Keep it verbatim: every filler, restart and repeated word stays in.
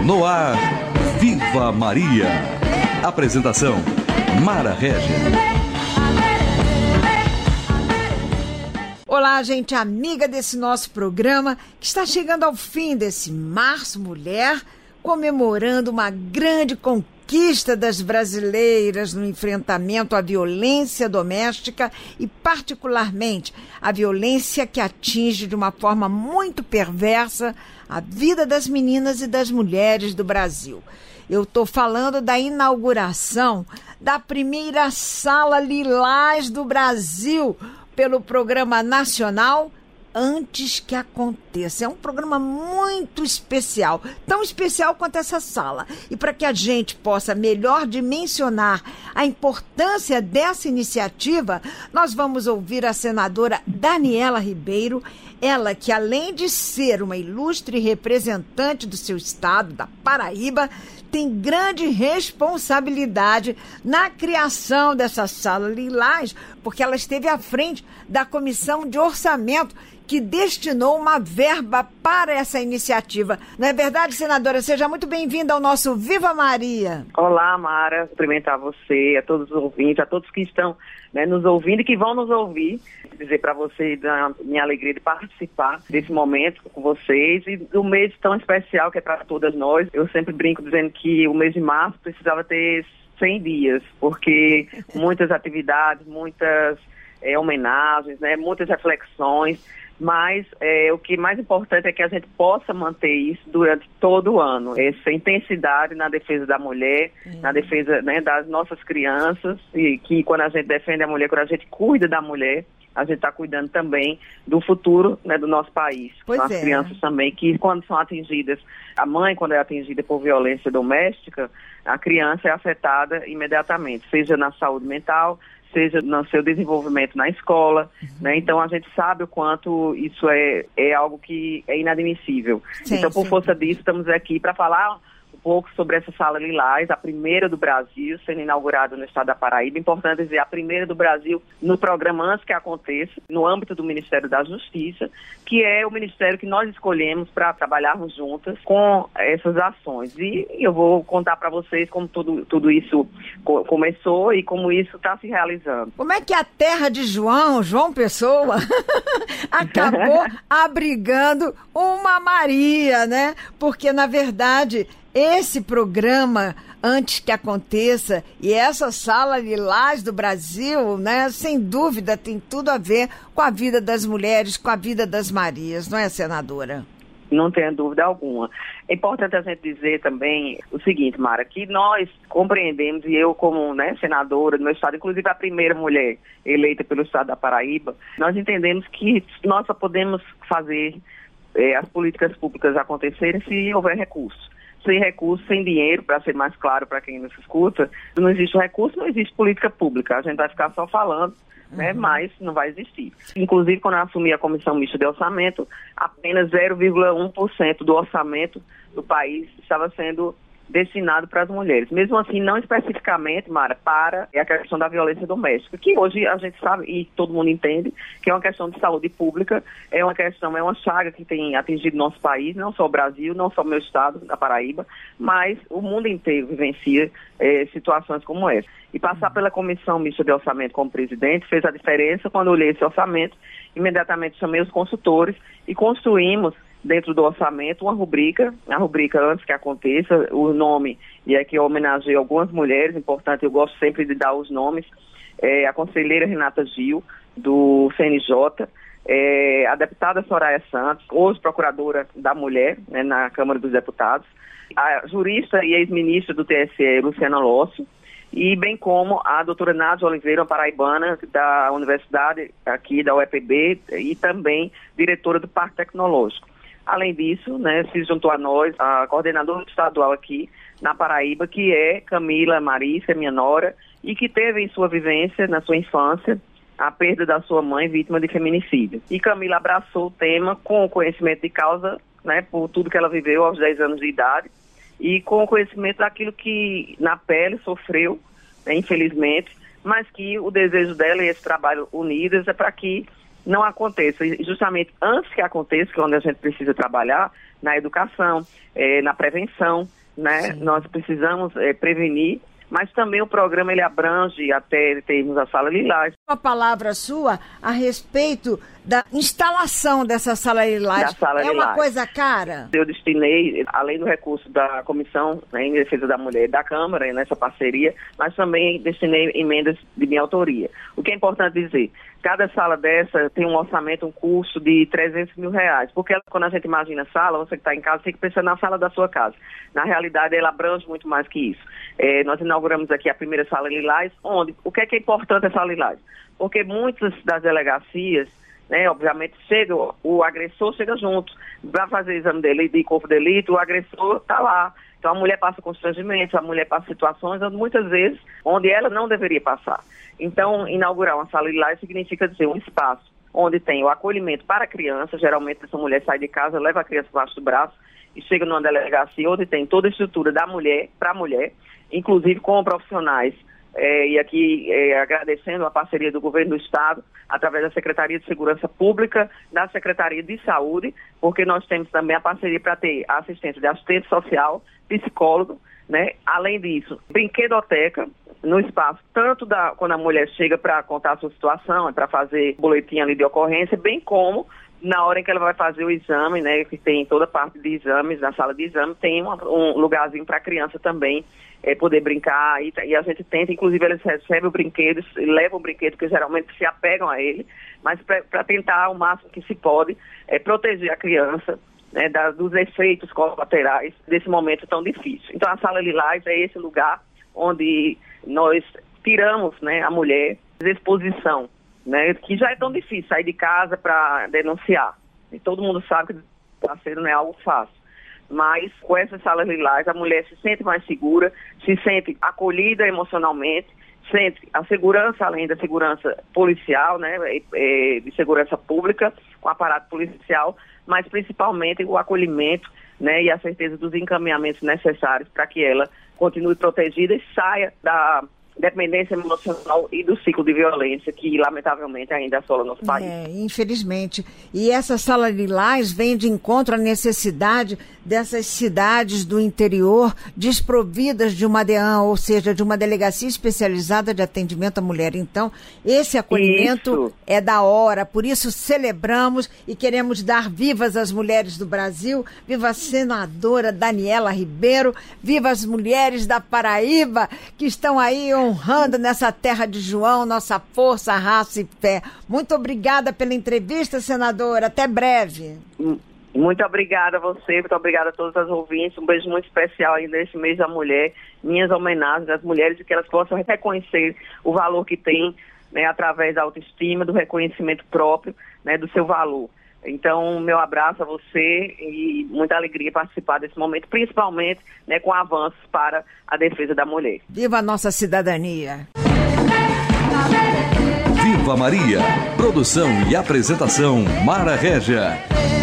No ar, Viva Maria. Apresentação, Mara Régia. Olá, gente amiga desse nosso programa, que está chegando ao fim desse Março Mulher, comemorando uma grande conquista das brasileiras no enfrentamento à violência doméstica e, particularmente, a violência que atinge de uma forma muito perversa a vida das meninas e das mulheres do Brasil. Eu estou falando da inauguração da primeira Sala Lilás do Brasil pelo Programa Nacional Antes que Aconteça. É um programa muito especial, tão especial quanto essa sala. E para que a gente possa melhor dimensionar a importância dessa iniciativa, nós vamos ouvir a senadora Daniela Ribeiro, ela que, além de ser uma ilustre representante do seu estado, da Paraíba, tem grande responsabilidade na criação dessa Sala Lilás, porque ela esteve à frente da Comissão de Orçamento, que destinou uma verba para essa iniciativa. Não é verdade, senadora? Seja muito bem-vinda ao nosso Viva Maria. Olá, Mara. Cumprimentar você, a todos os ouvintes, a todos que estão, né, nos ouvindo e que vão nos ouvir. Dizer para vocês da minha alegria de participar desse momento com vocês e do mês tão especial que é para todas nós. Eu sempre brinco dizendo que o mês de março precisava ter cem dias, porque muitas atividades, muitas é, homenagens, né, muitas reflexões. Mas é, o que mais importante é que a gente possa manter isso durante todo o ano. Essa intensidade na defesa da mulher, uhum. na defesa, né, das nossas crianças, e que quando a gente defende a mulher, quando a gente cuida da mulher, a gente está cuidando também do futuro, né, do nosso país. Pois As é. crianças também, que quando são atingidas, a mãe quando é atingida por violência doméstica, a criança é afetada imediatamente, seja na saúde mental, seja no seu desenvolvimento na escola, uhum. né? Então a gente sabe o quanto isso é, é algo que é inadmissível. Sim, então, por sim. força disso, estamos aqui para falar um pouco sobre essa Sala Lilás, a primeira do Brasil, sendo inaugurada no estado da Paraíba. Importante dizer, a primeira do Brasil no programa Antes que Aconteça, no âmbito do Ministério da Justiça, que é o ministério que nós escolhemos para trabalharmos juntas com essas ações. E eu vou contar para vocês como tudo, tudo isso co- começou e como isso está se realizando. Como é que a terra de João, João Pessoa, acabou abrigando uma Maria, né? Porque, na verdade, esse programa Antes que Aconteça e essa Sala Lilás do Brasil, né, sem dúvida tem tudo a ver com a vida das mulheres, com a vida das Marias, não é, senadora? Não tenho dúvida alguma. É importante a gente dizer também o seguinte, Mara, que nós compreendemos, e eu como, né, senadora do meu estado, inclusive a primeira mulher eleita pelo estado da Paraíba, nós entendemos que nós só podemos fazer eh, as políticas públicas acontecerem se houver recursos. Sem recurso, sem dinheiro, para ser mais claro para quem nos escuta, não existe recurso, não existe política pública. A gente vai ficar só falando, né, uhum. mas não vai existir. Inclusive, quando eu assumi a Comissão Mista de Orçamento, apenas zero vírgula um por cento do orçamento do país estava sendo destinado para as mulheres. Mesmo assim, não especificamente, Mara, para a questão da violência doméstica, que hoje a gente sabe e todo mundo entende que é uma questão de saúde pública, é uma questão, é uma chaga que tem atingido nosso país, não só o Brasil, não só o meu estado, a Paraíba, mas o mundo inteiro vivencia é, situações como essa. E passar pela Comissão Mista de Orçamento como presidente fez a diferença. Quando eu olhei esse orçamento, imediatamente chamei os consultores e construímos dentro do orçamento uma rubrica, a rubrica Antes que Aconteça, o nome, e é que eu homenageei algumas mulheres, importante, eu gosto sempre de dar os nomes, é, a conselheira Renata Gil, do C N J, é, a deputada Soraya Santos, hoje procuradora da mulher, né, na Câmara dos Deputados, a jurista e ex-ministra do T S E, Luciana Lócio, e bem como a doutora Nádia Oliveira, paraibana da Universidade aqui da U E P B e também diretora do Parque Tecnológico. Além disso, né, se juntou a nós a coordenadora estadual aqui na Paraíba, que é Camila Marícia, minha nora, e que teve em sua vivência, na sua infância, a perda da sua mãe vítima de feminicídio. E Camila abraçou o tema com o conhecimento de causa, né, por tudo que ela viveu aos dez anos de idade, e com o conhecimento daquilo que na pele sofreu, né, infelizmente, mas que o desejo dela e esse trabalho unidas é para que não aconteça. E justamente antes que aconteça, que é onde a gente precisa trabalhar, na educação, é, na prevenção, né? Nós precisamos é, prevenir, mas também o programa ele abrange até termos a Sala Lilás. Uma palavra sua a respeito da instalação dessa Sala Lilás. Da Sala é Lilás. Uma coisa cara? Eu destinei, além do recurso da Comissão, né, em Defesa da Mulher da Câmara, nessa parceria, mas também destinei emendas de minha autoria. O que é importante dizer, cada sala dessa tem um orçamento, um custo de trezentos mil reais, porque quando a gente imagina sala, você que está em casa, tem que pensar na sala da sua casa. Na realidade, ela abrange muito mais que isso. É, nós inauguramos aqui a primeira Sala Lilás, onde, o que é que é importante a Sala Lilás? Porque muitas das delegacias, né, obviamente, chega, o agressor chega junto. Para fazer exame dele, de corpo de delito, o agressor está lá. Então a mulher passa constrangimentos, a mulher passa situações, muitas vezes, onde ela não deveria passar. Então, inaugurar uma Sala Lilás significa dizer um espaço onde tem o acolhimento para a criança. Geralmente essa mulher sai de casa, leva a criança debaixo do braço e chega numa delegacia onde tem toda a estrutura da mulher, para a mulher, inclusive com profissionais. É, e aqui é, agradecendo a parceria do Governo do Estado, através da Secretaria de Segurança Pública, da Secretaria de Saúde, porque nós temos também a parceria para ter a assistência de assistente social, psicólogo, né? Além disso, brinquedoteca no espaço, tanto da, quando a mulher chega para contar a sua situação, para fazer boletim ali de ocorrência, bem como na hora em que ela vai fazer o exame, né, que tem toda a parte de exames, na sala de exame, tem uma, um lugarzinho para a criança também é, poder brincar, e, e a gente tenta, inclusive eles recebem o brinquedo, levam o brinquedo, que geralmente se apegam a ele, mas para tentar o máximo que se pode é, proteger a criança, né, da, dos efeitos colaterais desse momento tão difícil. Então a Sala Lilás é esse lugar onde nós tiramos, né, a mulher de exposição, né, que já é tão difícil sair de casa para denunciar. E todo mundo sabe que parceiro não é algo fácil. Mas com essas Salas Lilás a mulher se sente mais segura, se sente acolhida emocionalmente, sente a segurança, além da segurança policial, né, de segurança pública, com o aparato policial, mas principalmente o acolhimento, né, e a certeza dos encaminhamentos necessários para que ela continue protegida e saia da dependência emocional e do ciclo de violência que, lamentavelmente, ainda assola nosso país. É, infelizmente. E essa Sala Lilás vem de encontro à necessidade dessas cidades do interior desprovidas de uma D E A N, ou seja, de uma delegacia especializada de atendimento à mulher. Então, esse acolhimento isso. é da hora, por isso celebramos e queremos dar vivas às mulheres do Brasil, viva a senadora Daniela Ribeiro, viva as mulheres da Paraíba que estão aí honrando nessa terra de João, nossa força, raça e fé. Muito obrigada pela entrevista, senadora. Até breve. Muito obrigada a você, muito obrigada a todas as ouvintes. Um beijo muito especial aí nesse mês da mulher. Minhas homenagens às mulheres e que elas possam reconhecer o valor que têm, né, através da autoestima, do reconhecimento próprio, né, do seu valor. Então, meu abraço a você e muita alegria participar desse momento, principalmente, né, com avanços para a defesa da mulher. Viva a nossa cidadania! Viva Maria! Produção e apresentação Mara Régia.